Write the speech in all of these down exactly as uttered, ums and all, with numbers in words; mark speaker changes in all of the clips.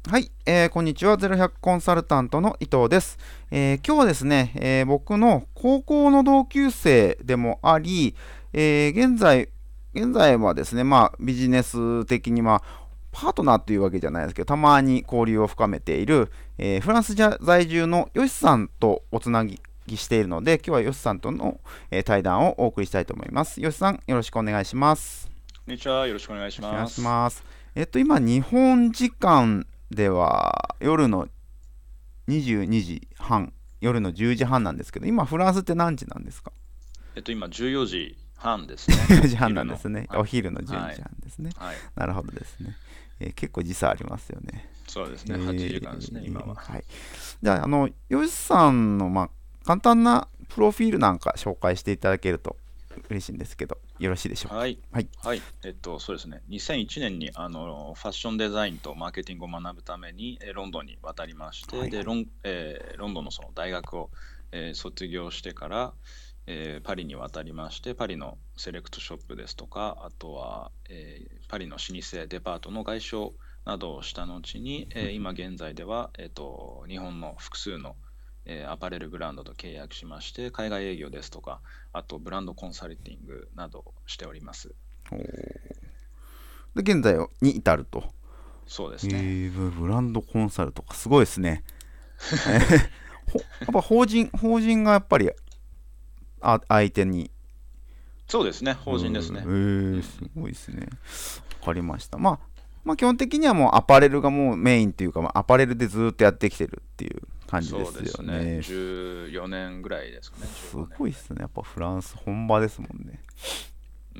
Speaker 1: はい、えーこんにちは。ゼロひゃくコンサルタントの伊藤です。えー今日はですね、えー僕の高校の同級生でもあり、えー現在、現在はですね、まあ、ビジネス的に、まあ、パートナーというわけじゃないですけど、たまに交流を深めている、えーフランス在住のヨシさんとおつなぎしているので、今日はヨシさんとの、えー対談をお送りしたいと思います。ヨシさん、よろしくお願いします。
Speaker 2: こんにちは。よろしくお願いし
Speaker 1: お願いし
Speaker 2: ます。
Speaker 1: ます。えっと、今、日本時間では夜のにじゅうにじはん、夜のじゅうじはんなんですけど、今フランスって何時なんですか？
Speaker 2: えっと、今、じゅうよじはんですね。
Speaker 1: じゅうよじはんな
Speaker 2: 昼の。
Speaker 1: んですね。
Speaker 2: はい。
Speaker 1: お昼の12
Speaker 2: はい。
Speaker 1: 時半ですね。
Speaker 2: はい。
Speaker 1: なるほどですね。えー結構時差ありますよね。
Speaker 2: そうです
Speaker 1: え
Speaker 2: ね。はちじかんですね、今
Speaker 1: ー、
Speaker 2: は。
Speaker 1: はい。じゃあ、あの、ヨシさんの、まあ、簡単なプロフィールなんか紹介していただけると嬉しいんですけど、よろしいでしょうか？
Speaker 2: はい。
Speaker 1: はい。
Speaker 2: はい。えっと、そうですね。にせんいちねんにあのファッションデザインとマーケティングを学ぶためにえーロンドンに渡りまして、で、
Speaker 1: はいはい。
Speaker 2: ロン、えーロンドンのその大学を、えー卒業してから、えーパリに渡りまして、パリのセレクトショップですとか、あとは、えーパリの老舗デパートの外商などをした後に、えー今現在では、えっと、日本の複数の、えーアパレルブランドと契約しまして、海外営業ですとか、あとブランドコンサルティングなどをしております。
Speaker 1: で、現在に至ると。え
Speaker 2: そうですね。
Speaker 1: ー、ブランドコンサルとかすごいですね。えーほやっぱ法人、法人がやっぱりあ相手に。
Speaker 2: そうですね。
Speaker 1: う
Speaker 2: 法人です
Speaker 1: ーえ
Speaker 2: ね。う
Speaker 1: ー、す
Speaker 2: ん。
Speaker 1: ごいですね。わかりました。まあ、まあ、基本的にはもうアパレルがもうメインというか、まあ、アパレルでずっとやってきてるっていう感じで
Speaker 2: そう
Speaker 1: す
Speaker 2: ですね。
Speaker 1: よね。
Speaker 2: じゅうよねんぐらいですかね。15
Speaker 1: す
Speaker 2: 年ぐらい。
Speaker 1: ごいですね。やっぱフランス本場ですもんね。
Speaker 2: うん。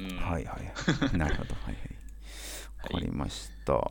Speaker 1: はいはいはい。なるほど。はいはい。
Speaker 2: はい。
Speaker 1: わかりました。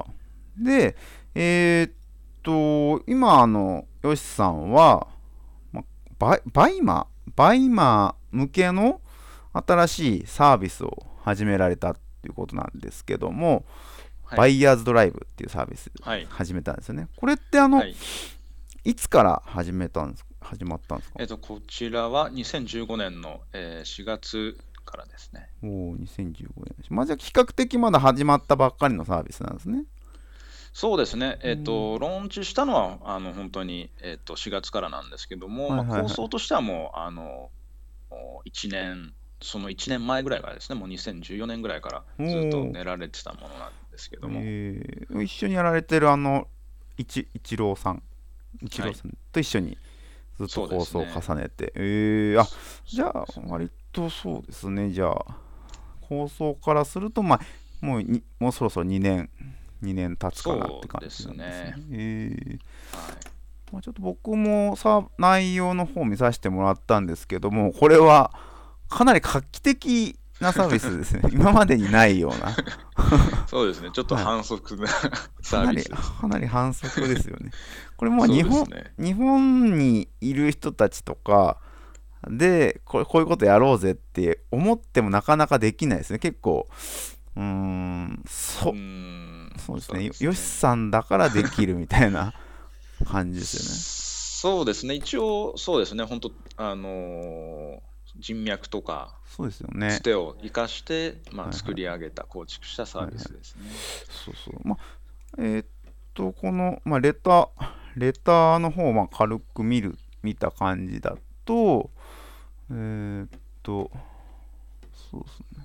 Speaker 1: で、えーっと、今、あの、ヨシさんは、ま、バイバイマー、バイマー向けの新しいサービスを始められたっていうことなんですけども、
Speaker 2: はい。
Speaker 1: バイヤーズドライブっていうサービス
Speaker 2: はい。
Speaker 1: 始めたんですよね。これってあの、
Speaker 2: はい。
Speaker 1: いつから始めたんですか？始まったんですか？
Speaker 2: えっと、こちらはにせんじゅうごねんの、えーしがつからですね。
Speaker 1: おお、にせんじゅうごねん。まあ、じゃあ比較的まだ始まったばっかりのサービスなんですね。
Speaker 2: そうですね。
Speaker 1: うん。
Speaker 2: えっと、ローンチしたのは、あの、本当に、えっと、しがつからなんですけども、まあ、
Speaker 1: はいはいはい。
Speaker 2: 構想としてはもう、あの、いちねん、そのいちねんまえぐらいからですね、もうにせんじゅうよねんぐらいから
Speaker 1: お
Speaker 2: ずっと
Speaker 1: お、
Speaker 2: 練られてたものなんですけども、
Speaker 1: えー、一緒にやられてるあの、イチ、イチローさん、イチ
Speaker 2: はい。
Speaker 1: ローさんと一緒にずっと
Speaker 2: そうで
Speaker 1: 構想を
Speaker 2: すね。
Speaker 1: 重ねて、えー、あ、じゃ
Speaker 2: そうで
Speaker 1: あ、
Speaker 2: すね。
Speaker 1: 割とそうですね、じゃあ、構想からすると、まあ、もうに、もうそろそろにねん、にねん経つかなって感
Speaker 2: そうで
Speaker 1: じなんですね。
Speaker 2: すね。
Speaker 1: えー、
Speaker 2: はい。
Speaker 1: まあ、ちょっと僕もさ、内容の方を見させてもらったんですけども、これはかなり画期的なサービスですね。今までにないような。
Speaker 2: そうですね。ちょっと
Speaker 1: はい。
Speaker 2: 反則なサー
Speaker 1: かなり、
Speaker 2: ビスですね。
Speaker 1: かなり反則ですよね。これもう
Speaker 2: そう
Speaker 1: 日本、
Speaker 2: ですね。
Speaker 1: 日本にいる人たちとかで、これこういうことやろうぜって思ってもなかなかできないですね。結構、うーん、
Speaker 2: うー
Speaker 1: そ、
Speaker 2: ん、そう
Speaker 1: そうですね。よよし
Speaker 2: ですね。
Speaker 1: さんだからできるみたいな感じですよね。
Speaker 2: そうですね。一応、そうですね。本当あのー人脈とか、
Speaker 1: そうですよね。
Speaker 2: つてを生かして、まあ、
Speaker 1: はいはい。
Speaker 2: 作り上げた、構築したサービ
Speaker 1: はいはい。
Speaker 2: スですね。
Speaker 1: そうそう。まあ、えーっと、この、まあ、レター、レターの方をまあ軽く見る、見た感じだと、えーっと、そうですね。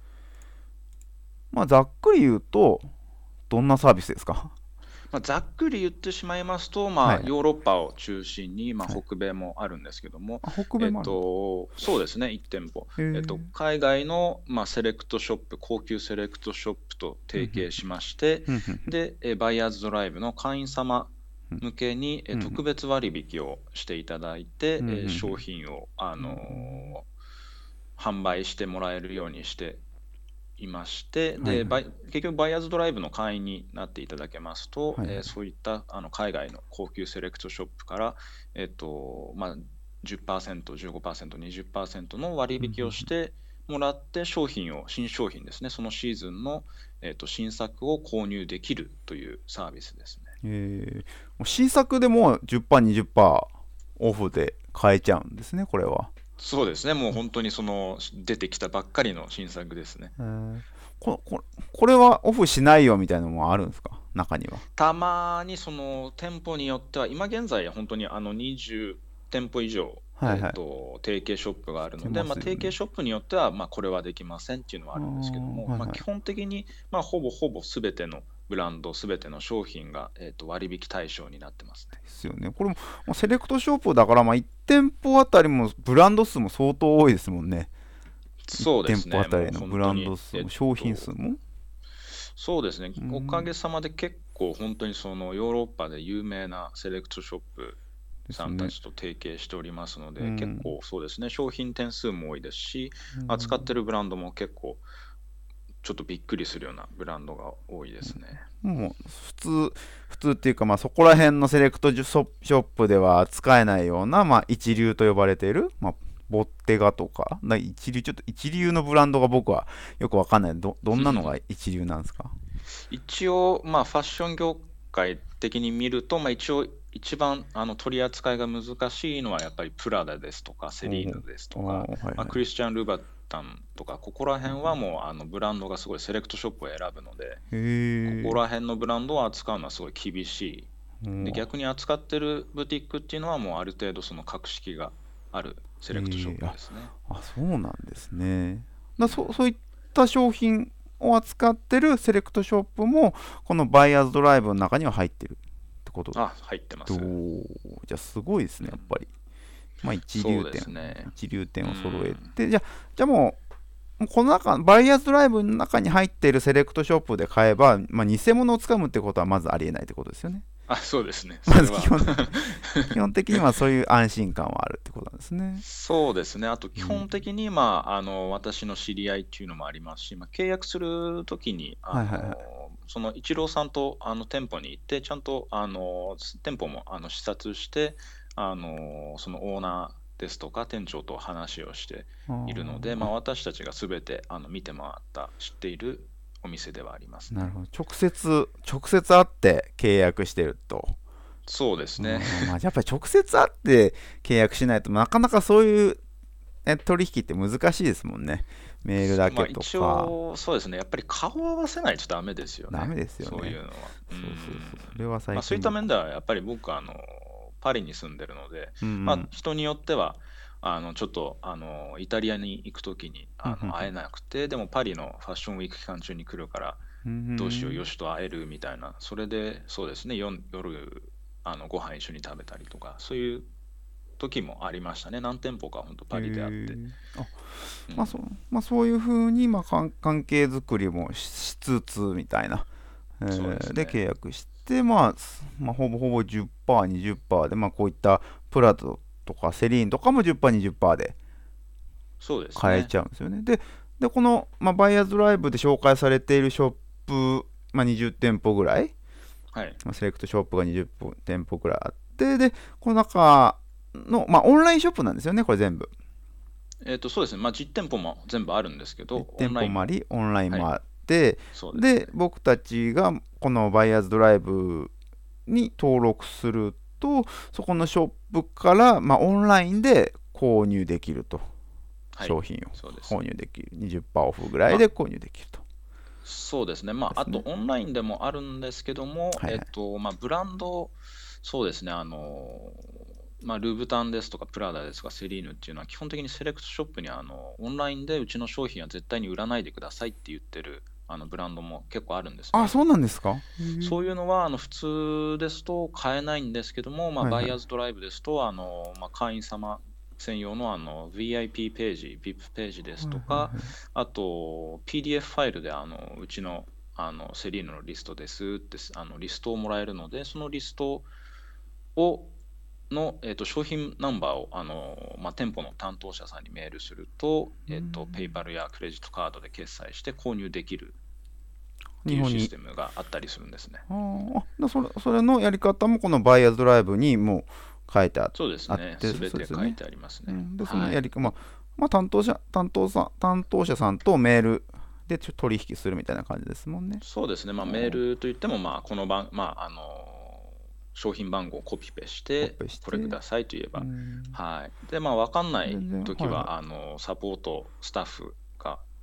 Speaker 1: まあ、ざっくり言うと、どんなサービスですか？
Speaker 2: まあ、ざっくり言ってしまいますと、まあ、
Speaker 1: はいはい。
Speaker 2: ヨーロッパを中心に、まあ、
Speaker 1: はい。
Speaker 2: 北米もあるんですけども、
Speaker 1: あ、北
Speaker 2: えっ
Speaker 1: 米もあるんだ。
Speaker 2: と、そうですね、いち店舗。
Speaker 1: へえ。
Speaker 2: えっと、海外の、まあ、セレクトショップ、高級セレクトショップと提携しまして、
Speaker 1: ふんふんふん
Speaker 2: で、えバイヤーズドライブの会員様
Speaker 1: ふん
Speaker 2: 向けにえ
Speaker 1: ふんふん
Speaker 2: 特別割引をしていただいて、
Speaker 1: ふんふん
Speaker 2: え商
Speaker 1: ふん
Speaker 2: 品を、あの販売してもらえるようにしていまして、で、
Speaker 1: はいはい。
Speaker 2: バイ結局バイヤーズドライブの会員になっていただけますと、
Speaker 1: はいはい。
Speaker 2: えーそういったあの海外の高級セレクトショップから、えっと、まあ、じゅっパーセント、じゅうごパーセント、にじゅっパーセントの割引をしてもらって商品を、新商品ですね、そのシーズンの、えっと、新作を購入できるというサービスですね。
Speaker 1: えー、もう新作でもじゅっパーセント、にじゅっパーセントオフで買えちゃうんですね、これは。
Speaker 2: そうですね、もう本当にその出てきたばっかりの新作ですね。
Speaker 1: えー、こここれはオフしないよみたいなのもあるんですか？ 中には。
Speaker 2: たまにその店舗によっては、今現在、本当にあのにじゅう店舗以上、えー
Speaker 1: はいはい。
Speaker 2: と、提携ショップがある
Speaker 1: して
Speaker 2: ので、まあ、提
Speaker 1: ますよね。
Speaker 2: 携ショップによっては、まあ、これはできませんっていうのは
Speaker 1: ああ、
Speaker 2: あるんですけども、まあ、基
Speaker 1: はいはい。
Speaker 2: 本的に、まあ、ほぼほぼすべてのブランド、すべての商品が、えーと、割引対象になってますね。
Speaker 1: ですよね。これも、まあ、セレクトショップだから、まあ、いち店舗あたりもブランド数も相当多いですもんね。いち店舗あ
Speaker 2: そうですね、もう
Speaker 1: たりのブランド
Speaker 2: 本当に、えっ
Speaker 1: 数も、商品数
Speaker 2: と、
Speaker 1: も。
Speaker 2: そうですね、おか
Speaker 1: うん、
Speaker 2: げさまで結構本当にそのヨーロッパで有名なセレクトショップ
Speaker 1: ですね。
Speaker 2: さんたちと提携しておりますので、結
Speaker 1: うん。
Speaker 2: 構そうですね、商品点数も多いですし、
Speaker 1: うん、
Speaker 2: 扱ってるブランドも結構ちょっとびっくりするようなブランドが多いですね。
Speaker 1: もう普通、普通っていうか、まあ、そこら辺のセレクトショショップでは使えないような、まあ、一流と呼ばれている、まあ、ボッテガとか、な一流、ちょっと一流のブランドが僕はよくわかんない。ど、どんなのが一流なんですか？
Speaker 2: 一応、まあ、ファッション業界的に見ると、まあ、一応、一番あの取り扱いが難しいのはやっぱりプラダですとかセリーヌですとか、
Speaker 1: おー、はい
Speaker 2: まあ、
Speaker 1: はい。
Speaker 2: クリスチャン・ルバタンとか、ここら辺はもうあのブランドがすごいセレクトショップを選ぶので、
Speaker 1: へ
Speaker 2: ここ
Speaker 1: え。
Speaker 2: ら辺のブランドを扱うのはすごい厳しい。で、
Speaker 1: おー、
Speaker 2: 逆に扱ってるブティックっていうのはもうある程度その格式があるセレクトショッ
Speaker 1: へえ。あ、
Speaker 2: プですね。
Speaker 1: あ、そうなんですね。だそ、
Speaker 2: うん、
Speaker 1: そういった商品を扱ってるセレクトショップも、このバイヤーズドライブの中には入ってるってこと
Speaker 2: あ、入ってま
Speaker 1: と、
Speaker 2: す。
Speaker 1: じゃあすごいですね、やっ
Speaker 2: うん、
Speaker 1: ぱり。まあ一
Speaker 2: そうで
Speaker 1: 流店、
Speaker 2: すね。
Speaker 1: 一流
Speaker 2: う
Speaker 1: 店を揃え
Speaker 2: ん。
Speaker 1: て、じゃあ、じゃあもう、この中、バイヤーズドライブの中に入っているセレクトショップで買えば、まあ、偽物をつかむってことはまずありえないってことですよね。
Speaker 2: あ、そうですね。そ
Speaker 1: ま
Speaker 2: れは
Speaker 1: ず基本、基本的にはそういう安心感はあるってことなんですね。
Speaker 2: そうですね。あと、基
Speaker 1: うん。
Speaker 2: 本的に、まあ、あの、私の知り合いっていうのもありますし、まあ、契約するときに、あ
Speaker 1: はいはいはい。
Speaker 2: の、そのイチローさんとあの店舗に行って、ちゃんとあの店舗もあの視察して、あの、そのオーナーですとか、店長と話をしているので、まあ、
Speaker 1: ああ、
Speaker 2: 私たちがすべてあの見て回った、知っているお店ではありますね。
Speaker 1: なるほど。直接、直接会って契約してると。
Speaker 2: そうですね。
Speaker 1: あー、まあ、やっぱり直接会って契約しないとなかなかそういうえ取引って難しいですもんね。メールだけ
Speaker 2: まあ一
Speaker 1: とか。
Speaker 2: 応、そうですね。やっぱり顔を合わせないとダメですよね。
Speaker 1: ダメですよね。
Speaker 2: そういうのは。う
Speaker 1: そうそうそう。そ
Speaker 2: ん。
Speaker 1: れは
Speaker 2: まあそういった
Speaker 1: 最近僕。
Speaker 2: 面では、やっぱり僕は、あの、パリに住んでるので、
Speaker 1: うんう
Speaker 2: まあ
Speaker 1: ん。
Speaker 2: 人によっては、あの、ちょっと、あの、イタリアに行くときに、
Speaker 1: うんうん
Speaker 2: あの、会えなくて、でもパリのファッションウィーク期間中に来るから、
Speaker 1: うん。う
Speaker 2: どうしよう、よ
Speaker 1: ん。
Speaker 2: しと会えるみたいな。それで、そうですね。夜、夜あの、ご飯一緒に食べたりとか、そういう時もありましたね。何店舗か本当
Speaker 1: へ
Speaker 2: パリであって。
Speaker 1: え。あ、まあそう、
Speaker 2: うん。
Speaker 1: まあそういうふうに、まあ関関係づくりもししつつみたいな。え
Speaker 2: そうで
Speaker 1: ーで、
Speaker 2: すね。
Speaker 1: 契約して、まあ、すまあ、ほぼほぼじゅっパーセント、にじゅっパーセントで、まあこういったプラドとかセリーンとかもじゅっパーセント、にじゅっパーセントで
Speaker 2: そうですね。
Speaker 1: 買えちゃうんですよね。で、でこの、まあ、バイヤーズライブで紹介されているショップ、まあ、にじゅう店舗ぐらい、
Speaker 2: はい。
Speaker 1: まあセレクトショップがにじゅう店舗ぐらいあって、で、この中の、まあ、オンラインショップなんですよね、これ全部。
Speaker 2: えっと、そうですね。まあ、実店舗も全部あるんですけど、
Speaker 1: 実
Speaker 2: オン
Speaker 1: 店
Speaker 2: ラインも、
Speaker 1: 舗もあり、オンライン
Speaker 2: はい、
Speaker 1: もあって、で、
Speaker 2: そうですね。
Speaker 1: 僕たちがこのバイヤーズドライブに登録すると、そこのショップから、まあ、オンラインで購入できると。
Speaker 2: はい、
Speaker 1: 商品を
Speaker 2: そうです。
Speaker 1: 購入できる。にじゅっパーセントオフぐらい
Speaker 2: まあ、
Speaker 1: で購入できると。
Speaker 2: そうですね。まあ、あと、
Speaker 1: ですね。
Speaker 2: オンラインでもあるんですけども、
Speaker 1: はいはい。
Speaker 2: えっと、まあ、ブランド、そうですね。あの、まあ、ルブタンですとか、プラダですとか、セリーヌっていうのは、基本的にセレクトショップにあの、オンラインでうちの商品は絶対に売らないでくださいって言ってるあのブランドも結構あるんです
Speaker 1: あ、
Speaker 2: ね。
Speaker 1: そうなんですか？へえ。
Speaker 2: そういうのはあの普通ですと買えないんですけども、まあ、
Speaker 1: はいはい。
Speaker 2: バイヤーズドライブですとあの、まあ、会員様専用のあの ブイアイピー ページ、ブイアイピー ページです
Speaker 1: はい
Speaker 2: とか、
Speaker 1: はいはい。
Speaker 2: あと ピーディーエフ フファイルであのうちの、あのセリーヌのリストですってあのリストをもらえるので、そのリストをの、えー、と商品ナンバーをあの、まあ、店舗の担当者さんにメールすると、
Speaker 1: うー
Speaker 2: えー、とペイパ
Speaker 1: ん。
Speaker 2: ルやクレジットカードで決済して購入できるって
Speaker 1: 日本に。
Speaker 2: いうシステムがあったりするんですね。
Speaker 1: あーあ、だそれ、それのやり方もこのバイヤーズドライブにもう書いてあ
Speaker 2: そうですね。
Speaker 1: あって、
Speaker 2: す
Speaker 1: そ
Speaker 2: べて書い
Speaker 1: そうですよね。
Speaker 2: てありますね。
Speaker 1: うん、で、その
Speaker 2: はい。
Speaker 1: やり方、まあ、まあ、担当者、担当さ、担当者さんとメールでちょ取引するみたいな感じですもんね。
Speaker 2: そうですね。まあ、メー
Speaker 1: お
Speaker 2: ルといっても、まあ、この番、まあ、あの、商品番号をコピペし
Speaker 1: コ
Speaker 2: て、
Speaker 1: ピーして、
Speaker 2: これくださいと言えば、
Speaker 1: うん、
Speaker 2: はい。で、まあ、わかんない
Speaker 1: 全然、
Speaker 2: ときは、
Speaker 1: はいはい。
Speaker 2: あの、サポートスタッフが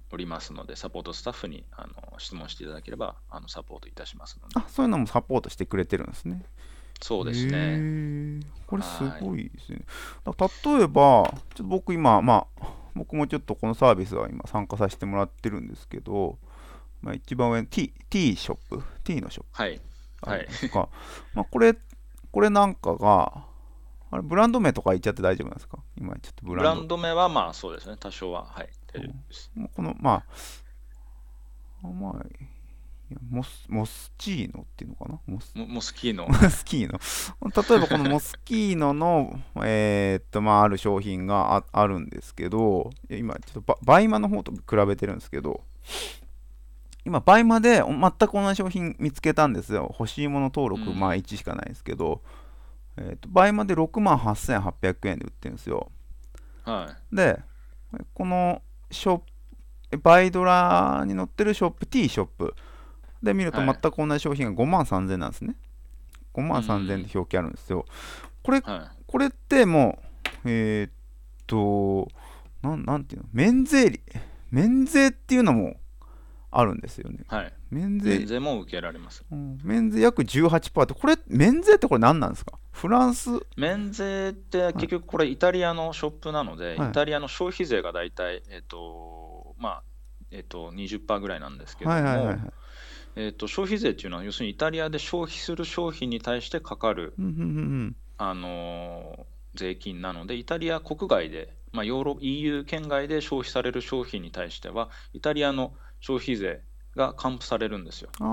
Speaker 2: おりますので、サポートスタッフにあの質問していただければあのサポートいたしますので。
Speaker 1: あ、そういうのもサポートしてくれてるんですね。
Speaker 2: そうです
Speaker 1: へ
Speaker 2: ね。
Speaker 1: え、これす
Speaker 2: はい。
Speaker 1: ごいですね。だ例えば、ちょっと僕今、まあ、僕もちょっとこのサービスは今参加させてもらってるんですけど、まあ、一番上に T, T ショップ、T のショッ
Speaker 2: はい。
Speaker 1: プある
Speaker 2: はい。
Speaker 1: じゃないですか。まあ、これ、これなんかが、あれ、ブランド名とか言っちゃって大丈夫なんですか？今ちょっとブランド。
Speaker 2: ブランド名はまあそうですね。多少は、はい、大丈夫です。
Speaker 1: もうこの、まあ、まあ、いやモス、モスチーノっていうのかなモス、
Speaker 2: モモスキーノ、
Speaker 1: モ
Speaker 2: はい。
Speaker 1: スキーノ。例えばこのモスキーノの、えーっと、まあ、ある商品があ、あるんですけど、いや今、ちょっとババイマの方と比べてるんですけど、今、バイマで全く同じ商品見つけたんですよ。欲しいもの登録、まあ
Speaker 2: うん。
Speaker 1: いちしかないですけど、えーっと、バイマでろくまんはっせんはっぴゃくえんで売ってるんですよ。
Speaker 2: はい。
Speaker 1: で、このショップ、バイドラに載ってるショップ、T ショップで見ると全
Speaker 2: はい。
Speaker 1: く同じ商品がごまんさんぜんなんですね。5
Speaker 2: う
Speaker 1: 万さんぜんっ
Speaker 2: ん。
Speaker 1: て表記あるんですよ。これ、
Speaker 2: は
Speaker 1: これってもう、えーっと、なん、なんていうの免税り、免税っていうのもあるんですよね。
Speaker 2: い。はい。
Speaker 1: 免税、
Speaker 2: 免税も受けられます。
Speaker 1: うん、免税約じゅうはちパーセント。これ、免税ってこれ何なんですか？フランス、はい、
Speaker 2: 免税って結局これイタリアのショップなので、イ
Speaker 1: はい、
Speaker 2: タリアの消費税がだいたい、えっと、まあ、えっと、にじゅっパーセントぐらいなんですけ
Speaker 1: はいはいはいはい。
Speaker 2: ども、えっと、消費税っていうのは、要するにイタリアで消費する商品に対してかかる、
Speaker 1: うんうんうん
Speaker 2: あのー税金なので、イタリア国外で、まあ、ヨーロ、イーユー 圏外で消費される商品に対しては、イタリアの消費税が還付されるんですよ。
Speaker 1: うん。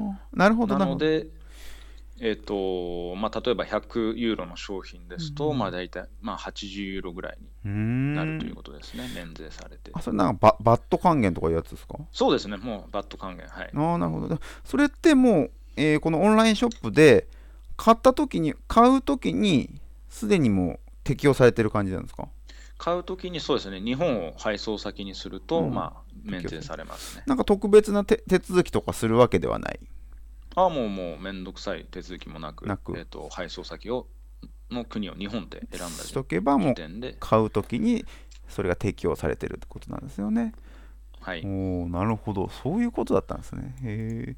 Speaker 1: ああ、なるほど
Speaker 2: な
Speaker 1: なるほど。
Speaker 2: ので、えっと、まあ、例えばひゃくユーロの商品で
Speaker 1: うんう
Speaker 2: すと、まあ、
Speaker 1: ん
Speaker 2: 大体、まあ、はちじゅうユーロぐらいに
Speaker 1: うん。う
Speaker 2: なるという
Speaker 1: ーん。
Speaker 2: ことですね、免税されて。
Speaker 1: あ、それなんかバ、バット還元とかいうやつですか？
Speaker 2: そうですね、もうバット還元、はい。
Speaker 1: ああ、なるほど。でそれってもう、えーこのオンラインショップで買った時に、買う時に、すでにもう適用されてる感じなんですか？
Speaker 2: 買うときにそうですね、日本を配送先にすると、
Speaker 1: うん。
Speaker 2: まあ、免税
Speaker 1: 適用されてる。
Speaker 2: されますね。
Speaker 1: なんか特別な手、手続きとかするわけではない。
Speaker 2: ああ、もう、もう、めんどくさい手続きもなく、
Speaker 1: なく、
Speaker 2: えっと、配送先を、の国を日本で選んだ
Speaker 1: し
Speaker 2: 時
Speaker 1: とけばもう
Speaker 2: 時点で、
Speaker 1: 買う時にそれが適用されてるってことなんですよね。お
Speaker 2: はい。
Speaker 1: ー、なるほど。そういうことだったんですね。へえ。
Speaker 2: うん、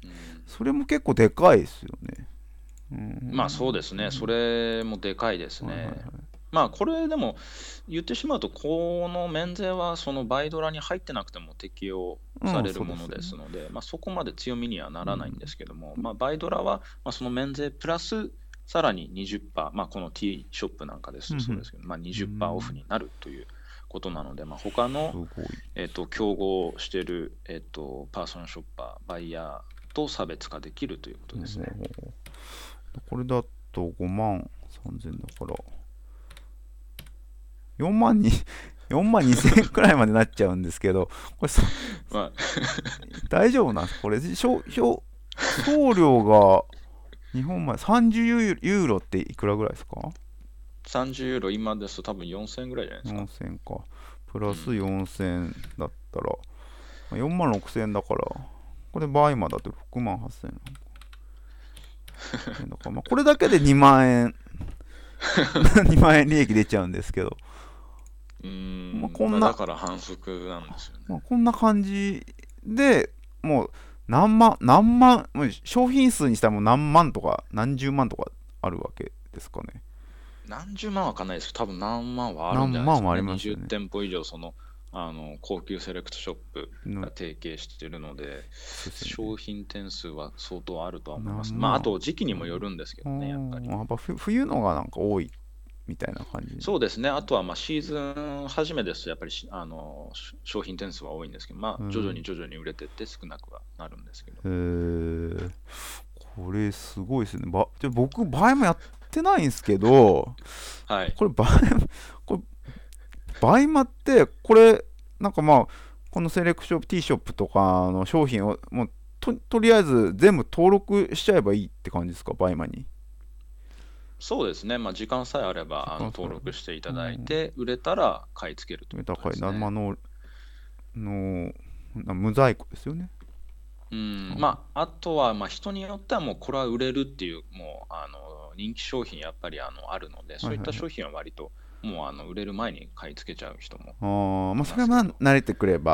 Speaker 1: それも結構でかいですよね。うー
Speaker 2: まあ、そう
Speaker 1: ん。
Speaker 2: ですね、それもでかいです
Speaker 1: はいはいは
Speaker 2: ね。
Speaker 1: い。
Speaker 2: まあ、これでも、言ってしまうと、この免税は、そのバイドラに入ってなくても適用
Speaker 1: うん、
Speaker 2: されるもの
Speaker 1: そうですよね。
Speaker 2: ですので、まあ、そこまで強みにはならないん
Speaker 1: うん。
Speaker 2: ですけども、まあ、バイドラは、まあ、その免税プラス、さらににじゅっパーセント、まあ、この T ショップなんかです
Speaker 1: うん、
Speaker 2: とそうですけど、まあ、
Speaker 1: うん。うー
Speaker 2: にじゅっパーセントオフ
Speaker 1: ん。
Speaker 2: になるということなので、まあ、他の、
Speaker 1: すごい。
Speaker 2: えっと、競合している、えっと、パーソナルショッパー、バイヤーと差別化できるということ
Speaker 1: ほう
Speaker 2: ですね。
Speaker 1: ほうほう。これだとごまんさんぜんだから、よんまんに、よんまんにせん円くらいまでなっちゃうんですけど、これそ
Speaker 2: まあ、
Speaker 1: 大丈夫なんですか？これ、しょしょ送料が日本までさんじゅうユーユーロっていくらぐらいですか？
Speaker 2: さんじゅうユーロ、今ですと多分よんせんえんぐらいじゃないですか。
Speaker 1: よんせん か。プラス
Speaker 2: うん。
Speaker 1: よんせんだったら、まあよんまんろくせん円だから、これ倍まだとろくまんはっせん円だから、まあ、これだけでにまん円、にまん円利益出ちゃうんですけど、
Speaker 2: うー
Speaker 1: まあ、
Speaker 2: ん、まあ、だ
Speaker 1: こんな、
Speaker 2: から反則なんですよね。
Speaker 1: まあ、こんな感じでもう何万、何万、もう商品数にしたらもう何万とか何十万とかあるわけですかね。
Speaker 2: 何十万はわかんないですけど、多分何万はあるんじゃ
Speaker 1: 何万はあり
Speaker 2: ないですかね。
Speaker 1: ますよね。
Speaker 2: にじゅってんぽ以上、その、あの、高級セレクトショップ
Speaker 1: の
Speaker 2: が提携しているので、
Speaker 1: そうですよね。
Speaker 2: 商品点数は相当あるとは思います。まあ、あ
Speaker 1: 何万。
Speaker 2: と時期にもよるんですけ
Speaker 1: う
Speaker 2: どね、やっぱり。
Speaker 1: ん。やっぱ冬のがなんか多いみたいな感じ。
Speaker 2: そうですね。あとは、まあ、シーズン初めですと、やっぱりしあのし商品点数は多いんですけど、まあ、徐々
Speaker 1: うん。
Speaker 2: に徐々に売れてって少なくはなるんですけど。
Speaker 1: えー、これすごいですね。ばじゃあ僕、バイもやってないんですけど、
Speaker 2: はい。
Speaker 1: これバイ、これバイマって、これ、なんかまあ、このセレクション T ショップとかの商品をもうととりあえず全部登録しちゃえばいいって感じですか、バイマに。
Speaker 2: そうですね。まあ、時間さえあれ
Speaker 1: 時
Speaker 2: ば、あの、
Speaker 1: 間差ある。
Speaker 2: 登録していた
Speaker 1: うん。
Speaker 2: だいて、売れたら買い付けるということで
Speaker 1: 高い
Speaker 2: すね。
Speaker 1: 生の、の、な無在庫ですよね。
Speaker 2: うん、
Speaker 1: うん。
Speaker 2: まあ、あとは、まあ、人によってはもうこれは売れるっていう、もう、あの、人気商品やっぱりあの、あるので、
Speaker 1: はいはいはい。
Speaker 2: そういった商品は割と、もう、あの、売れる前に買い付けちゃう人も
Speaker 1: ああ、まあ、
Speaker 2: い
Speaker 1: それはまあ
Speaker 2: ますけど。
Speaker 1: 慣れてくれば、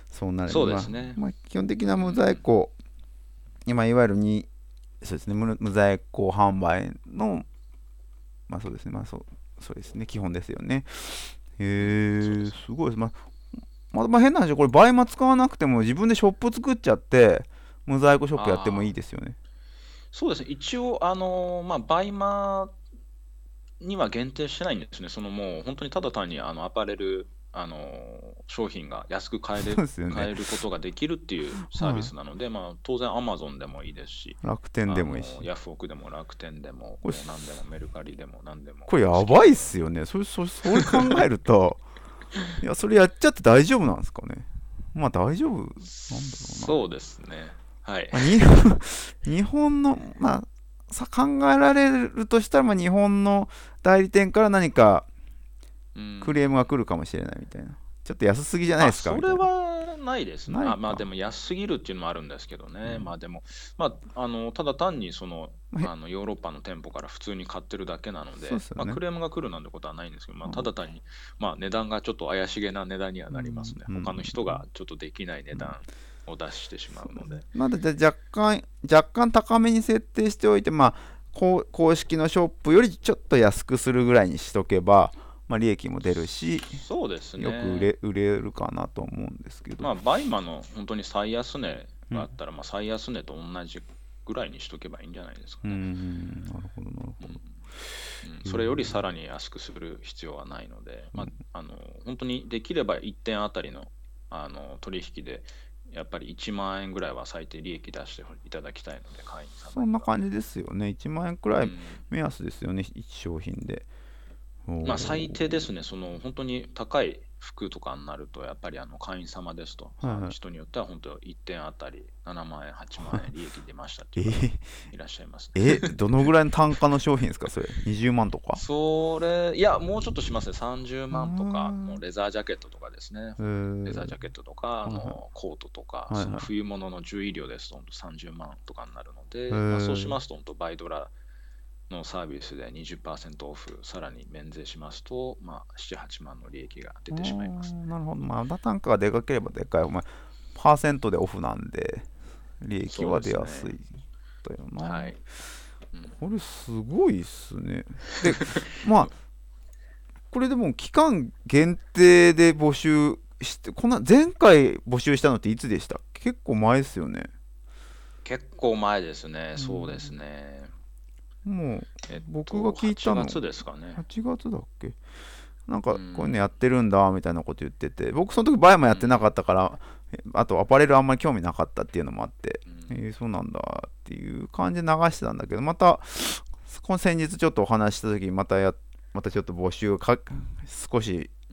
Speaker 1: そうなる
Speaker 2: そう
Speaker 1: まあ
Speaker 2: ですね。
Speaker 1: まあ、基本的な無在
Speaker 2: うん、
Speaker 1: 庫、今いわゆるにそうですね無無在庫販売の、まあそうですね、まあそうそうですね、基本ですよね。
Speaker 2: うん、そうで
Speaker 1: へえ、
Speaker 2: すね。
Speaker 1: すごいです。まあ、まあ、まあ変な話、これ倍間使わなくても自分でショップ作っちゃって無在庫ショップやってもいい
Speaker 2: ああ、
Speaker 1: ですよね。
Speaker 2: そうですね。一応、あのーまあ、バイマには限定してないんですね。そのもう本当にただ単にあのアパレル、あの商品が安く買え
Speaker 1: そう
Speaker 2: る、
Speaker 1: ですよね。
Speaker 2: 買えることができるっていうサービ
Speaker 1: は
Speaker 2: スなので、まあ、当然 Amazon でもいいですし、
Speaker 1: い。楽天で
Speaker 2: あの
Speaker 1: もいいし。
Speaker 2: ヤフオクでも楽天でも、
Speaker 1: これ、
Speaker 2: もう何でもメルカリでも何でも
Speaker 1: これやばいっ
Speaker 2: 好きなように。
Speaker 1: すよね。それ、それ、それ考えると、いや、それやっちゃって大丈夫なんですかね。まあ大丈夫なんだろうな。
Speaker 2: そうですね。はい。
Speaker 1: まあ、に日本の、まあ、さ考えられるとしたら、まあ、日本の代理店から何か
Speaker 2: う
Speaker 1: クレームが
Speaker 2: ん。
Speaker 1: 来るかもしれないみたいな。ちょっと安すぎじゃないで
Speaker 2: あ、
Speaker 1: すか
Speaker 2: それ
Speaker 1: みたいな。
Speaker 2: はないですね。あ、まあで
Speaker 1: ないか。
Speaker 2: も安すぎるっていうのもあるんですけどね。
Speaker 1: うん。
Speaker 2: まあでも、まあ、あの、ただ単にその、
Speaker 1: まあ、へ
Speaker 2: あのヨーロッパの店舗から普通に買ってるだけなので、まあ、
Speaker 1: そうっすよね。
Speaker 2: クレームが来るなんてことはないんですけど、まあ、た
Speaker 1: うん。
Speaker 2: だ単に、まあ、値段がちょっと怪しげな値段には
Speaker 1: うん。
Speaker 2: なりますね。
Speaker 1: うん。
Speaker 2: 他の人がちょっとできない値段を出してしま
Speaker 1: そうですね。
Speaker 2: うので。
Speaker 1: なので、じゃあ若干、若干高めに設定しておいて、まあ、こう公式のショップよりちょっと安くするぐらいにしとけば、まあ、利益も出るし、
Speaker 2: そうです
Speaker 1: よく売
Speaker 2: ね。
Speaker 1: れ売れるかなと思うんですけど。
Speaker 2: まあ、バイマの本当に最安値
Speaker 1: うん。
Speaker 2: があったら、まあ、最安値と同じぐらいにしとけばいいんじゃないですか
Speaker 1: うー
Speaker 2: ね。
Speaker 1: ん、なるほど、なるほど。
Speaker 2: うん、うん、
Speaker 1: へ
Speaker 2: それよりさ
Speaker 1: ー。
Speaker 2: らに安くする必要はないので、ま
Speaker 1: うん。
Speaker 2: あ、あの本当にできればいってんあたりの、あの取引で、やっぱりいちまん円ぐらいは最低利益出していただきたいので、会員様には。
Speaker 1: そんな感じですよね。いちまん円くらい
Speaker 2: うん、
Speaker 1: 目安ですよね、いち商品で。お
Speaker 2: まあ、最低
Speaker 1: ー。
Speaker 2: ですね、その本当に高い服とかになると、やっぱりあの会員様ですと、あの
Speaker 1: はいはい。
Speaker 2: 人によっては本当いってんあたりななまん円、はちまん円利益出ましたっていう方も
Speaker 1: えー、
Speaker 2: いらっしゃいますね。
Speaker 1: え、どのぐらいの単価の商品ですか、それ。にじゅうまんとか。
Speaker 2: それ、いや、もうちょっとしますね。30
Speaker 1: あ
Speaker 2: 万とか、もう
Speaker 1: ー。
Speaker 2: レザージャケットとかですね。
Speaker 1: え
Speaker 2: レザー
Speaker 1: ー、
Speaker 2: ジャケットとか、あ
Speaker 1: はいは
Speaker 2: のコートとか、
Speaker 1: い。はい
Speaker 2: その
Speaker 1: はい。
Speaker 2: 冬物の獣医療ですと、ほんとさんじゅうまんとかになるの
Speaker 1: え
Speaker 2: で、まあ、そうし
Speaker 1: ー、
Speaker 2: ますと、ほんとバイドラのサービスでにじゅっパーセントオフ、さらに免税しますと、まあ、なな、はちまんの利益が出
Speaker 1: あ
Speaker 2: てしまいます。
Speaker 1: ー、なるほど。まあ、まだ単価がでかければでかい。お前、パーセントでオフなんで、利益
Speaker 2: そう
Speaker 1: は
Speaker 2: ですね。
Speaker 1: 出やすいだよな。
Speaker 2: はい。うん、
Speaker 1: これすごいっすね。で、まあ、これでも期間限定で募集して、こんな前回募集したのっていつでしたっけ？結構前ですよね。
Speaker 2: 結構前ですね。
Speaker 1: う
Speaker 2: そうです
Speaker 1: ん。
Speaker 2: ね。
Speaker 1: もう
Speaker 2: えっ
Speaker 1: 僕が
Speaker 2: と、8
Speaker 1: 聞いたの
Speaker 2: 月ですかね。
Speaker 1: はちがつだっけ？なん
Speaker 2: う
Speaker 1: かこういうのや
Speaker 2: ん。
Speaker 1: ってるんだみたいなこと言ってて、僕その時バイもやってなか
Speaker 2: うん。
Speaker 1: ったから、あとアパレルあんまり興味なかったっていうのもあって、
Speaker 2: うん。
Speaker 1: えー、そうなんだっていう感じで流してたんだけど、またこの先日ちょっとお話しした時にまたやまたちょっと募集か少し
Speaker 2: うん。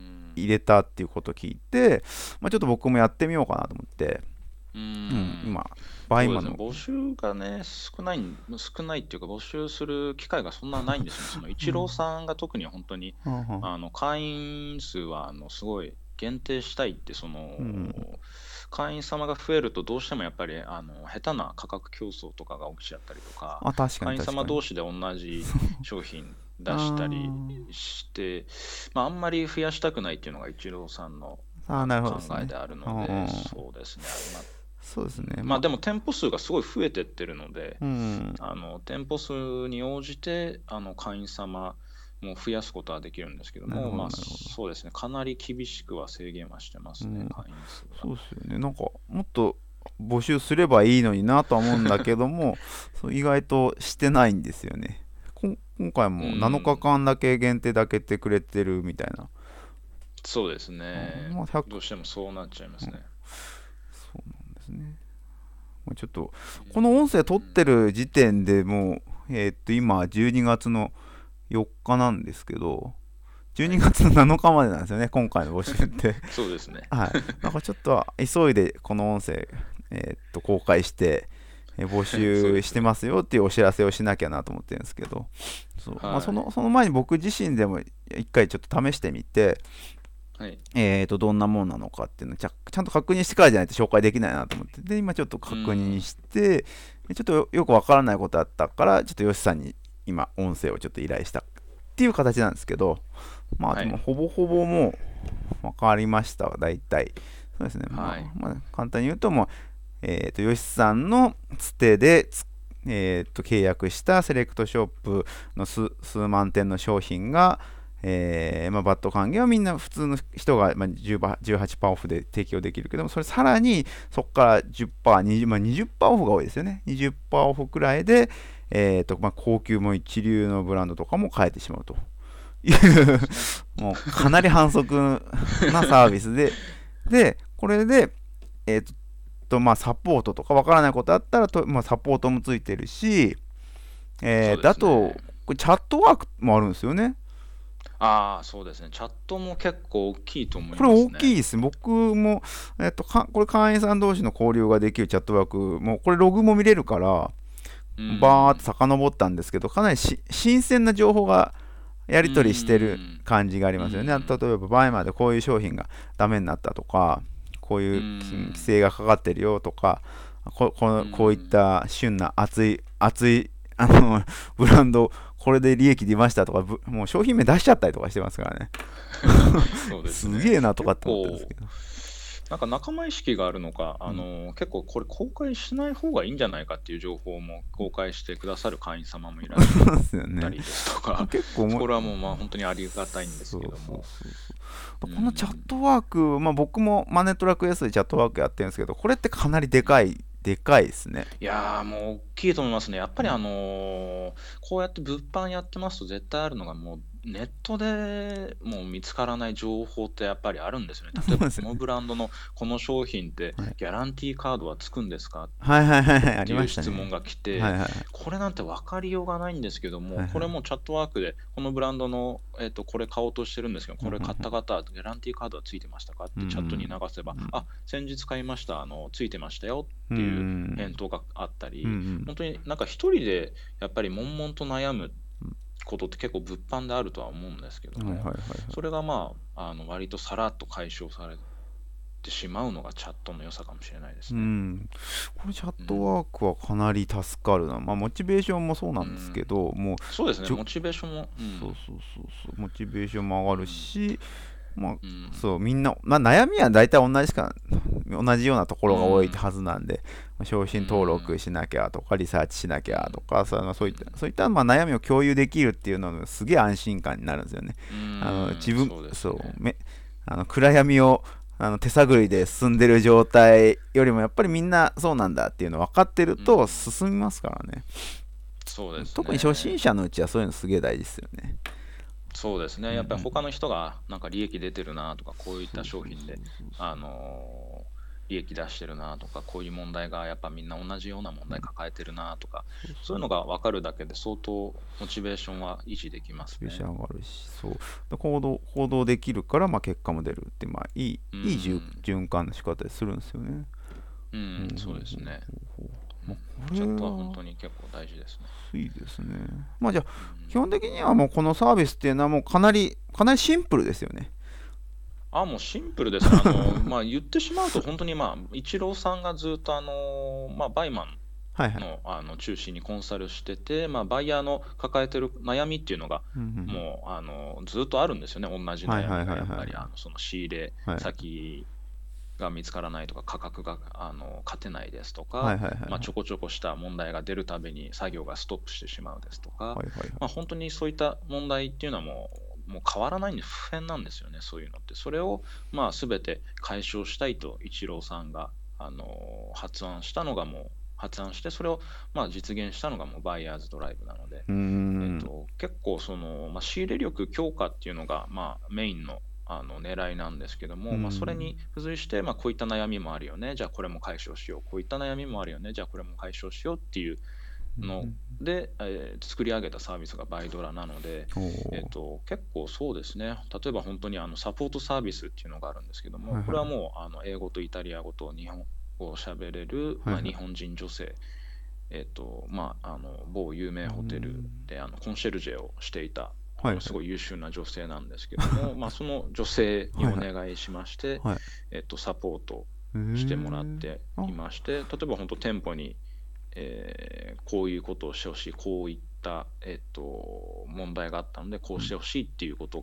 Speaker 1: 入れたっていうことを聞いて、まあ、ちょっと僕もやってみようかなと思って、
Speaker 2: う
Speaker 1: うん、
Speaker 2: ん。
Speaker 1: 今バイ
Speaker 2: そうですね、
Speaker 1: マの、
Speaker 2: 募集がね、少ないん、少ないっていうか、募集する機会がそんなないんですよね。そのイチロー
Speaker 1: うん、
Speaker 2: さんが特に本当に、
Speaker 1: はんはん、
Speaker 2: あの会員数はあのすごい限定したいって、その
Speaker 1: うん、
Speaker 2: 会員様が増えると、どうしてもやっぱりあの下手な価格競争とかが起きちゃったりとか、
Speaker 1: あ、確かに
Speaker 2: 会員
Speaker 1: 確かに。
Speaker 2: 様同士で同じ商品
Speaker 1: あ
Speaker 2: 出したりして、まあ、あんまり増やしたくないっていうのがイチローさんの、
Speaker 1: ーあー、な
Speaker 2: あの考
Speaker 1: るほどですね。
Speaker 2: えである
Speaker 1: うんう
Speaker 2: ので、
Speaker 1: ん、
Speaker 2: そうですね、まあ
Speaker 1: そうですね。
Speaker 2: うん、まあ
Speaker 1: まあ、
Speaker 2: でも店舗数がすごい増えてってるので、
Speaker 1: うん、
Speaker 2: あの店舗数に応じてあの会員様も増やすことはできるんですけども、
Speaker 1: なるほど、
Speaker 2: まあ
Speaker 1: なるほど。
Speaker 2: そうですね、かなり厳しくは制限はしてますね、
Speaker 1: うん、
Speaker 2: 会員数は。
Speaker 1: そうですよね。なんか、もっと募集すればいいのになとは思うんだけども、そう意外としてないんですよね。こん今回
Speaker 2: う
Speaker 1: もなのかかん
Speaker 2: ん、
Speaker 1: だけ限定だけってくれてるみたいな。
Speaker 2: そうです
Speaker 1: うん、
Speaker 2: ね。
Speaker 1: まあ、ひゃく、
Speaker 2: どうしてもそうなっちゃいますね。
Speaker 1: そうなんですね。まあちょっと、
Speaker 2: うん、
Speaker 1: この音声撮ってる時点でもう、えーっと、今、じゅうにがつのよっかなんですけど、12
Speaker 2: はい。
Speaker 1: 月のなのかまでなんですよね、今回の募集って。
Speaker 2: そうですね。
Speaker 1: はい。なんかちょっと急いでこの音声、えーっと、公開して、えー募集して
Speaker 2: そうですね。
Speaker 1: ますよっていうお知らせをしなきゃなと思ってるんですけど、そうまあ、そ
Speaker 2: はい。
Speaker 1: のその前に僕自身でも一回ちょっと試してみて、
Speaker 2: はい。
Speaker 1: えーと、どんなもんなのかっていうのをちゃちゃんと確認してからじゃないと紹介できないなと思って、で、今ちょっと
Speaker 2: う
Speaker 1: 確認
Speaker 2: ん。
Speaker 1: して、ちょっとよよくわからないことあったから、ちょっとヨシさんに今、音声をちょっと依頼したっていう形なんですけど、まあ
Speaker 2: はい。
Speaker 1: でも、ほぼほぼもう分かりましたわ、大体。 そうですね。まあ、
Speaker 2: はい。
Speaker 1: まあ、簡単に言うと、もう、えっと、吉さんのつてでつ、えっと、契約したセレクトショップの数、数万点の商品が、えーまあ、バット還元はみんな普通の人が、まあ、じゅうパーセント、じゅうはちパーセントオフで提供できるけども、それさらにそこからじゅっパーセント、にじゅう、まあ、にじゅっパーセントオフが多いですよね。にじゅっパーセントオフくらいで、えーとまあ、高級も一流のブランドとかも買えてしまうという
Speaker 2: そうですね。
Speaker 1: もうかなり反則なサービスで、で、これで、えーと、まあ、サポートとかわからないことあったらと、まあ、サポートもついてるし、えー、
Speaker 2: そうで
Speaker 1: だと、
Speaker 2: すね。
Speaker 1: これチャットワークもあるんですよね。
Speaker 2: ああ、そうですね。チャットも結構大きいと思い
Speaker 1: これ
Speaker 2: ますね。
Speaker 1: 大きいですね。僕も、えっと、かこれ会員さん同士の交流ができるチャットワーク、もうこれログも見れるから、
Speaker 2: う
Speaker 1: バーって
Speaker 2: ん。
Speaker 1: 遡ったんですけど、かなりし新鮮な情報がや
Speaker 2: う
Speaker 1: り取りしてる
Speaker 2: ん。
Speaker 1: 感じがあり
Speaker 2: う
Speaker 1: ますよね。例
Speaker 2: ん。
Speaker 1: えば、前までこういう商品がダメになったとか、こう
Speaker 2: う
Speaker 1: いう規
Speaker 2: ん。
Speaker 1: 制がかかってるよとか、ここ
Speaker 2: う
Speaker 1: のこういっ
Speaker 2: ん。
Speaker 1: た旬な熱い、熱い、あの、ブランド、これで利益出ましたとか、もう商品名出しちゃったりとかしてますからね。
Speaker 2: そうですね。
Speaker 1: すげえなとか
Speaker 2: 結
Speaker 1: って思ったんです
Speaker 2: 構、
Speaker 1: けど。
Speaker 2: なんか仲間意識があるのか、
Speaker 1: うん、
Speaker 2: あの、結構これ公開しない方がいいんじゃないかっていう情報も公開してくださる会員様もいらっしゃっ
Speaker 1: そうですよね。
Speaker 2: たりですとか、
Speaker 1: 結構もう、
Speaker 2: これはもうまあ本当にありがたいんです
Speaker 1: そうそう
Speaker 2: けども。
Speaker 1: そうそ
Speaker 2: う
Speaker 1: う。このチャッ
Speaker 2: ん。
Speaker 1: トワーク、まあ僕もマネトラクエスでチャットワークやってるんですけど、これってかなりで
Speaker 2: うん。
Speaker 1: かい、でかいですね。
Speaker 2: いやー、もう大きいと思いますね。やっぱりあ
Speaker 1: うん、
Speaker 2: のーこうやって物販やってますと絶対あるのがもうネットでもう見つからない情報ってやっぱりあるんですよね。
Speaker 1: そ
Speaker 2: 例えばこの
Speaker 1: うですよね。
Speaker 2: ブランドのこの商品って
Speaker 1: はい。
Speaker 2: ギャランティーカードはつくんですかっ
Speaker 1: はいはいはいはい、あり
Speaker 2: ていう
Speaker 1: ましたね。
Speaker 2: 質問が来て、
Speaker 1: はいはいはい。
Speaker 2: これなんて分かりようがないんですけども、
Speaker 1: はいはい。
Speaker 2: これもチャットワークで、このブランドの、えっと、これ買おうとしてるんですけど、
Speaker 1: うんうん
Speaker 2: これ買った方、ギャランティーカードはついてましたかっ
Speaker 1: うん
Speaker 2: てチャットに流せば、
Speaker 1: うん
Speaker 2: あ、先日買いました、あの、ついてましたよ
Speaker 1: うんう
Speaker 2: っていう
Speaker 1: ん
Speaker 2: 返答があった
Speaker 1: うんう
Speaker 2: り、
Speaker 1: ん
Speaker 2: 本当になんか一人でやっぱり悶々と悩むことって結構物販であるとは思うんですけども、
Speaker 1: はいはいはいはい。
Speaker 2: それがまあ、あの割とさらっと解消されてしまうのがチャットの良さかもしれないで
Speaker 1: う
Speaker 2: すね。
Speaker 1: ん。これチャット
Speaker 2: うん。
Speaker 1: ワークはかなり助かるな。まあモチベーションもそうなんですけ
Speaker 2: うん。
Speaker 1: ど、もう、
Speaker 2: そうですね、
Speaker 1: じょ
Speaker 2: モチベーションも、うん。
Speaker 1: そうそうそうそう、モチベーションも上がる
Speaker 2: うん。
Speaker 1: し、まあ、
Speaker 2: うん。
Speaker 1: そう、みんな、まあ、悩みは大体同じか、同じようなとこ
Speaker 2: う
Speaker 1: ろが多い
Speaker 2: ん。
Speaker 1: はずなんで、商
Speaker 2: う
Speaker 1: 品登録
Speaker 2: ん。
Speaker 1: しなきゃとか、リサーチしなき
Speaker 2: うん。
Speaker 1: ゃとか、そのそういった、
Speaker 2: うん。
Speaker 1: そういったまあ悩みを共有できるっていうののすげえ安心感になるんですよね。
Speaker 2: う
Speaker 1: あの
Speaker 2: ん。
Speaker 1: 自分、
Speaker 2: そうです
Speaker 1: そう、
Speaker 2: ね。
Speaker 1: めあの暗闇をあの手探りで進んでる状態よりもやっぱりみんなそうなんだっていうの分かってると
Speaker 2: うん。
Speaker 1: 進みますからね。
Speaker 2: そうです
Speaker 1: 特に初心
Speaker 2: ね。
Speaker 1: 者のうちはそういうのすげえ大事ですよね。
Speaker 2: そうですね。
Speaker 1: うんう
Speaker 2: やっぱり他
Speaker 1: ん。
Speaker 2: の人がなんか利益出てるなとか、こういった
Speaker 1: そうそうそう
Speaker 2: 商品で、あ
Speaker 1: そうそう。
Speaker 2: のー利益出してるなとか、こういう問題がやっぱみんな同じような問題抱えてるなとか、
Speaker 1: そうそう。
Speaker 2: そういうのが分かるだけで相当モチベーションは維持できますね。
Speaker 1: モチベーション上がるし、そう。で行動、行動できるから、まあ、結果も出るって、まあ、いい、
Speaker 2: う
Speaker 1: いい循
Speaker 2: ん。
Speaker 1: 循環の仕方するんですよね。
Speaker 2: うん、
Speaker 1: ほうほう
Speaker 2: そうですね。
Speaker 1: ほうほう。まあ、
Speaker 2: うん。
Speaker 1: これ
Speaker 2: チャットは本
Speaker 1: は、
Speaker 2: 当に結構大事ですね。
Speaker 1: いいですね。まあ、じゃあ、
Speaker 2: うん。
Speaker 1: 基本的にはもうこのサービスっていうのはもうかなり、かなりシンプルですよね。
Speaker 2: あ、もうシンプルですね。あの、まあ、言ってしまうと、本当にまあ、イチローさんがずっとあの、まあ、バイマン
Speaker 1: はいはい。
Speaker 2: の、あの中心にコンサルしてて、まあ、バイヤーの抱えてる悩みっていうのが、
Speaker 1: うんうんうん。
Speaker 2: もうあのずっとあるんですよね、同じ
Speaker 1: はい
Speaker 2: 悩み
Speaker 1: はいはいはいはい。
Speaker 2: がやっぱり、あのその仕入れ
Speaker 1: はい
Speaker 2: 先が見つからないとか、価格があの勝てないですとか、
Speaker 1: はいはいはいはい。
Speaker 2: まあ、ちょこちょこした問題が出るたびに作業がストップしてしまうですとか、
Speaker 1: はいはいはい。
Speaker 2: まあ、本当にそういった問題っていうのはもう、もう変わらないんで、不変なんですよね、そういうのって。それをまあ全て解消したいと、イチローさんがあの発案したのがもう、発案して、それをまあ実現したのがもうバイヤーズドライブなので、
Speaker 1: うーん。
Speaker 2: えっと、結構その、まあ、仕入れ力強化っていうのが、まあ、メインの、あの狙いなんですけど
Speaker 1: うー
Speaker 2: も、まあ、それ
Speaker 1: ん。
Speaker 2: に付随して、まあ、こういった悩みもあるよね、じゃあこれも解消しよう、こういった悩みもあるよね、じゃあこれも解消しようっていうの
Speaker 1: うん
Speaker 2: で、えー作り上げたサービスがバイドラなので、
Speaker 1: うん。
Speaker 2: えっ
Speaker 1: おー。
Speaker 2: と、結構そうですね、例えば本当にあのサポートサービスっていうのがあるんですけども、
Speaker 1: はいはい。
Speaker 2: これはもうあの英語とイタリア語と日本語を喋れる、まあ、
Speaker 1: はいはい。
Speaker 2: 日本人女性、えっと、まあ、あの、某有名
Speaker 1: うー
Speaker 2: ホテル
Speaker 1: ん。
Speaker 2: で、あの、コンシェルジェをしていた、あの、
Speaker 1: はいはい。
Speaker 2: すごい優秀な女性なんですけども、まあ、その女性にお
Speaker 1: はいはい。
Speaker 2: 願いしまして、
Speaker 1: はい。
Speaker 2: えっと、サポート
Speaker 1: へ
Speaker 2: してもらっ
Speaker 1: え。
Speaker 2: てい
Speaker 1: あ、
Speaker 2: まして、例えば本当店舗に、えーこういうことをしてほしい、こういった、えっと、問題があったので、こうしてほしいっていうことが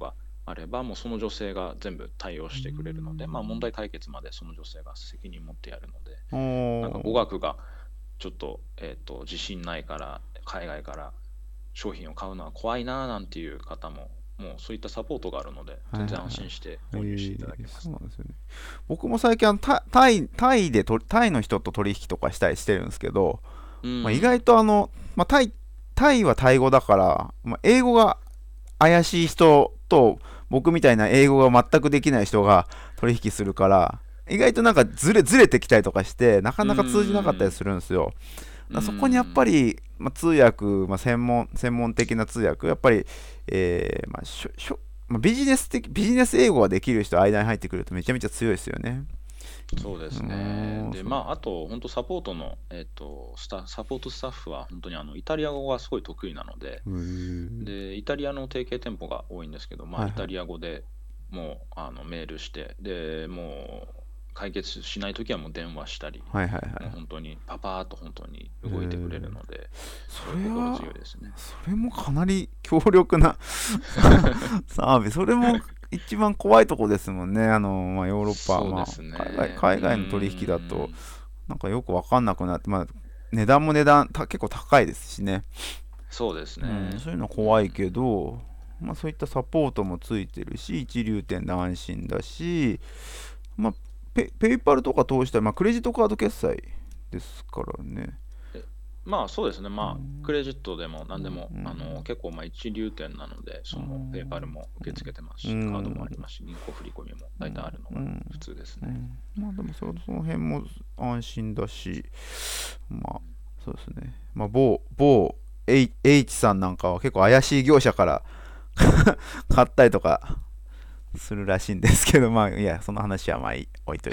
Speaker 2: あれば、もうその女性が全部対応してくれるので、まあ、問題解決までその女性が責任持ってやるので、なんか語学がちょっと、えーと、自信ないから海外から商品を買うのは怖いななんていう方も、もうそういったサポートがあるので、全然安心して購入していただけます。
Speaker 1: そうなんですよね。僕も最近あのタタイ、タイでとタイの人と取引とかしたりしてるんですけど、まあ、意外とあの、まあ、タイ、タイはタイ語だから、まあ、英語が怪しい人と僕みたいな英語が全くできない人が取引するから、意外となんかずれずれてきたりとかしてなかなか通じなかったりするんですよ。だそこにやっぱり、まあ、通訳、まあ、専門専門的な通訳やっぱり、えーまあしょしょまあ、ビジネス的ビジネス英語ができる人間に入ってくるとめちゃめちゃ強いですよね。
Speaker 2: そうですね。で、まあ、あと、本当サポートの、えっと、スタ、サポートスタッフは本当にあのイタリア語がすごい得意なので、で、イタリアの提携店舗が多いんですけど、まあ、
Speaker 1: はいはい
Speaker 2: イタリア語でもうあのメールして、で、もう解決しないときはもう電話したり、
Speaker 1: はいはいはい。
Speaker 2: もう本当にパパーっと本当に動いてくれるので、
Speaker 1: それ
Speaker 2: 心
Speaker 1: は
Speaker 2: 強いですね。
Speaker 1: それもかなり強力なサービス。それも一番怖いとこですもんね。あの、まあ、ヨーロッパ、まあ、
Speaker 2: そうですね。
Speaker 1: 海外、海外の取引だ
Speaker 2: う
Speaker 1: と
Speaker 2: ん
Speaker 1: なんかよくわかんなくなって、まあ、値段も値段た結構高いですしね。
Speaker 2: そうです
Speaker 1: うん、
Speaker 2: ね。
Speaker 1: そういうの怖いけど、まあ、そういったサポートもついてるし、一流店で安心だし、まあ、ペ、ペイパルとか通したら、まあ、クレジットカード決済ですからね。
Speaker 2: えまあそうですね、
Speaker 1: う
Speaker 2: まあ、ク
Speaker 1: ん、
Speaker 2: レジットでも何でも、
Speaker 1: うん、
Speaker 2: あの結構まあ一流店なので、
Speaker 1: う
Speaker 2: そのペーパルも受け付けてます
Speaker 1: ん、
Speaker 2: し、カードもありますし、銀行振り込みも大体あるのが
Speaker 1: うん、
Speaker 2: 普通ですね。
Speaker 1: うん、まあでもそのその辺も安心だし、まあそうですね。まあ某、某 H, H さんなんかは結構怪しい業者から買ったりとかするらしいんですけど、まあいや、その話はまあ置いといて。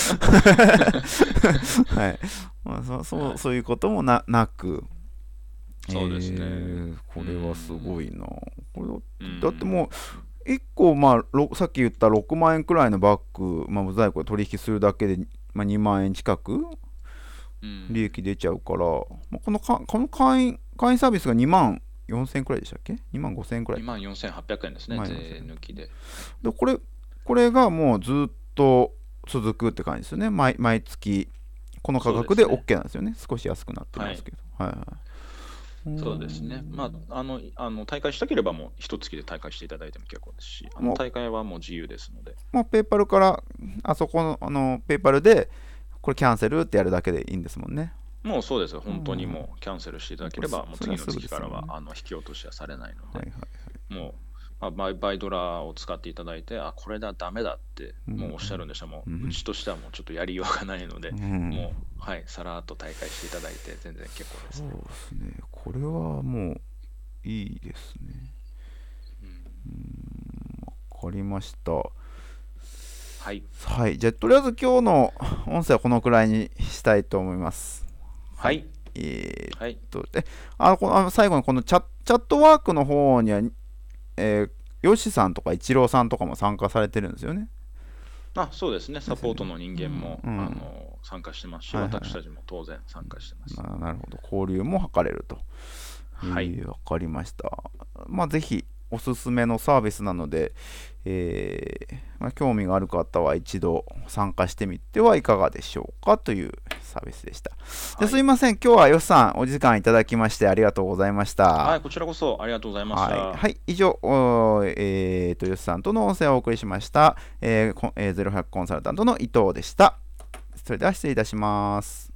Speaker 1: はい。まあそそう、そういうこともな、なく、
Speaker 2: そうですね。
Speaker 1: えーこれはすごいな。これだ
Speaker 2: う
Speaker 1: だって
Speaker 2: ん。
Speaker 1: もう、いっこ、まあ、ろさっき言ったろくまん円くらいのバッグ、まあ、無在庫で取引するだけで、まあ、にまん円近く
Speaker 2: うん
Speaker 1: 利益出ちゃうから、まあ、このかこの会員会員サービスがにまんよんせんくらいでしたっけ？ にまんごせんくらいか。
Speaker 2: にまんよんせんはっぴゃくえんですね、
Speaker 1: にまん
Speaker 2: 税
Speaker 1: よんせん。
Speaker 2: 抜きで。
Speaker 1: で、これ、これがもうずっと続くって感じですよね。毎毎月、この価格で
Speaker 2: そうですね。
Speaker 1: OK なんですよね。少し安くなって
Speaker 2: はい。
Speaker 1: ますけど。はいはい。うー
Speaker 2: そうですね。ま
Speaker 1: ん。
Speaker 2: あ、あの、あの大会したければもう一月で大会していただいても結構ですし、あの
Speaker 1: も
Speaker 2: 大会はもう自由ですので。
Speaker 1: う、もうペーパルから、あそこの、あの、ペーパルで、これキャンセルってやるだけでいいんですもんね。
Speaker 2: もうそうですよ。
Speaker 1: うん。
Speaker 2: 本当にもうキャンセルしていただければ、もう
Speaker 1: それはすぐ
Speaker 2: 次の月から
Speaker 1: ですよね。
Speaker 2: はあの引き落としはされないので、
Speaker 1: はいはい。
Speaker 2: もう、まあ、バイバイドラを使っていただいて、あ、これだ、ダメだって
Speaker 1: う
Speaker 2: もうおっしゃるんでしたら、もう、う
Speaker 1: ん。
Speaker 2: ちとしてはもうちょっとやりようがないので、
Speaker 1: うん。
Speaker 2: もう、はい、さらっと大会していただいて、全然結構です
Speaker 1: そう
Speaker 2: ね。
Speaker 1: ですね。これはもういいですね。
Speaker 2: うん、
Speaker 1: うーん、わかりました。
Speaker 2: はい、
Speaker 1: はい。じゃあ、とりあえず今日の音声はこのくらいにしたいと思います。はい。
Speaker 2: はい、
Speaker 1: えーっ
Speaker 2: はい。
Speaker 1: と、で、あこのあ最後にこのチャ、チャットワークの方には、えー、ヨシさんとかイチローさんとかも参加されてるんですよね。
Speaker 2: あ、そうですね。サ
Speaker 1: ですよね。
Speaker 2: ポートの人
Speaker 1: うん。
Speaker 2: 間も、
Speaker 1: うん。
Speaker 2: あの、参加してますし、
Speaker 1: はいはいはい。
Speaker 2: 私たちも当然参加してます。
Speaker 1: ななるほど。交流も図れると。え
Speaker 2: はい、
Speaker 1: ー、わかりました。まあ、ぜひ、おすすめのサービスなので、えーまあ、興味がある方は一度参加してみてはいかがでしょうかというサービスでした。で、
Speaker 2: はい。
Speaker 1: すいません。今日はよしさん、お時間いただきましてありがとうございました。
Speaker 2: はい、こちらこそありがとうございまし
Speaker 1: はい。
Speaker 2: た。
Speaker 1: はい。以上、おーえーと、よしさんとの音声をお送りしました。えーこえーゼロひゃくコンサルタントの伊藤でした。それでは失礼いたします。